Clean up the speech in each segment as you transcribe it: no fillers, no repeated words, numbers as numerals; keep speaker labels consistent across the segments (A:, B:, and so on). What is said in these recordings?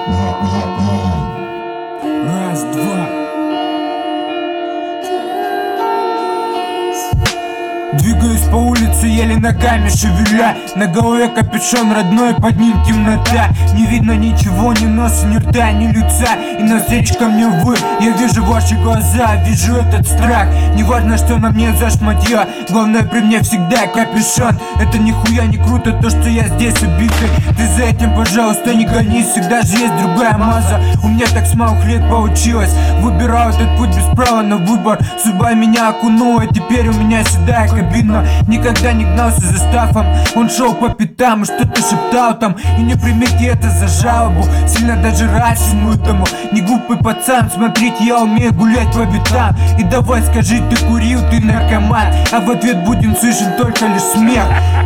A: Раз, два. Двигаюсь по улице, еле ногами шевеля. На голове капюшон родной, под ним темнота. Не видно ничего, ни носа, ни рта, ни лица. И навстречу ко мне вы, я вижу ваши глаза, вижу этот страх. Неважно, что на мне за шматья, главное при мне всегда капюшон. Это нихуя не круто, то, что я здесь убитый. Ты за этим, пожалуйста, не гонись, всегда же есть другая маза. У меня так с малых лет получилось. Выбирал этот путь без права на выбор. Судьба меня окунула, теперь у меня седая кабина. Никогда не гнался за стафом. Он шел по пятам и что-то шептал там. И не примите это за жалобу, сильно даже рад всему этому. Не глупый пацан, смотрите, я умею гулять по битам. И давай скажи, ты курил, ты наркоман. А в ответ будем слышен только лишь смех.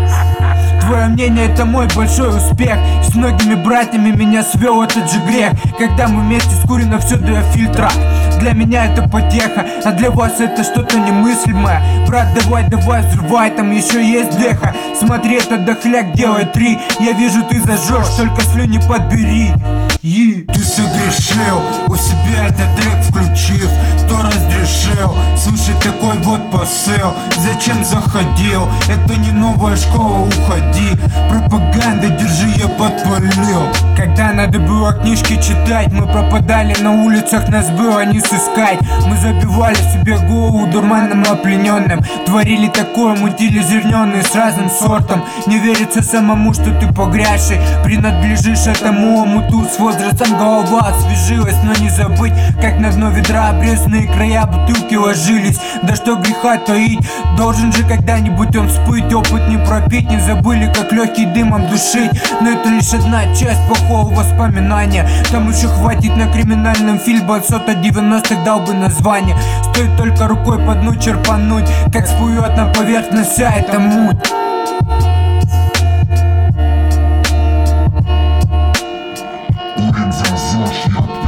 A: Твое мнение — это мой большой успех. С многими братьями меня свел этот же грех. Когда мы вместе скурено все до фильтра. Для меня это потеха, а для вас это что-то немыслимое. Брат, давай, взрывай, там еще есть деха. Смотри, этот дохляк делает 3. Я вижу, ты зажжешь, только слюни подбери. Ты согрешил, у себя этот трек включив. Кто разрешил слушать такой вот посыл? Зачем заходил? Это не новая школа, уходи. Пропаганда, держи, я подпалил. Когда надо было книжки читать, мы пропадали на улицах, нас было не сыскать. Мы забивали себе голову дурманом опьяненным. Творили такое, мутили зерненые с разным сортом. Не верится самому, что ты погрязший, принадлежишь этому омуту. С возрастом голова освежилась, но не забыть, как на дно ведра обрезанные края бутылки ложились. Да что греха таить, должен же когда-нибудь он всплыть. Опыт не пропить, не забыли, как легкий дымом душить. Но это лишь одна часть плохого воспоминания. Там еще хватит на криминальном фильме от 90-х дал бы название. Стоит только рукой по дну черпануть, как всплывет на поверхность вся эта муть.
B: Курим за ЗОЖ,